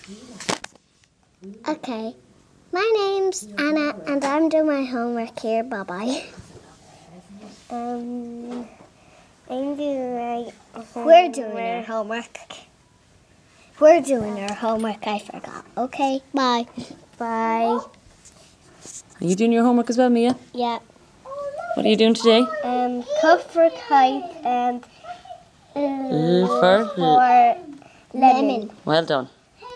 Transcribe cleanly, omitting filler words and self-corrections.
Okay. My name's Anna and I'm doing my homework here. Bye-bye. I'm doing my homework. We're doing our homework. We're doing our homework. I forgot. Okay, bye. Bye. Are you doing your homework as well, Mia? Yeah. What are you doing today? Cup for kite and For for lemon. Well done.